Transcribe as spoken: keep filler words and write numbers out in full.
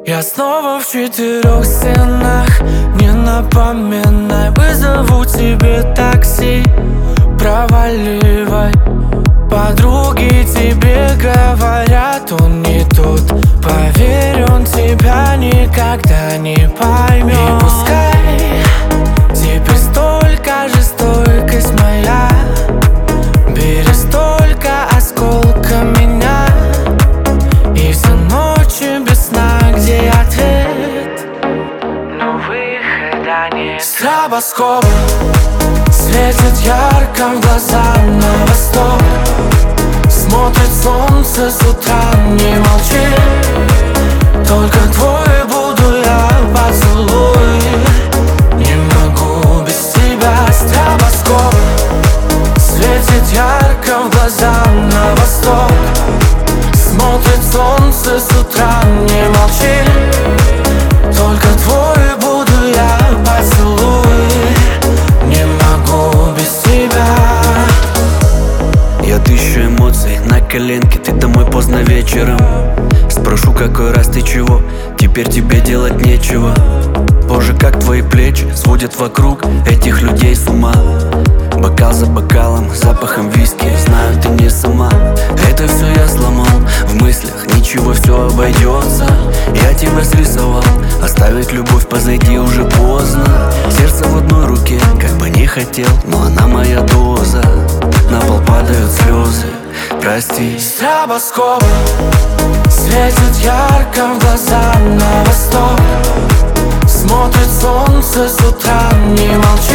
Я снова в четырех стенах. Не напоминай, вызову тебе такси. Проваливай. Подруги тебе говорят, он не тот. Поверь, он тебя никогда не поймет. И пускай теперь столько же стойкость моя. Бери столько осколка меня. И все ночи без сна, где ответ, но выхода нет. С небоскоба светит ярко в глаза на восток. Смотрит солнце с утра, не молчи. Только твой буду я, поцелуй. Не могу без тебя. С небоскоба светит ярко в глаза на восток. Смотрит солнце с утра, не молчи. Только твой буду я, поцелуй. Не могу без тебя. Я тысячу эмоций на коленке, ты домой поздно вечером. Спрошу, какой раз ты чего, теперь тебе делать нечего. Боже, как твои плечи сводят вокруг этих людей с ума. Бокал за бокалом, запахом виски, знаю, ты не сама. Это все я сломал в мыслях, ничего, все обойдется. Я тебя срисовал, оставить любовь позади уже поздно. Сердце в одной руке, как бы не хотел, но она моя доза. На пол падают слезы, прости. С небоскоба светит ярко в глаза на восток. Смотрит солнце с утра, не молчи.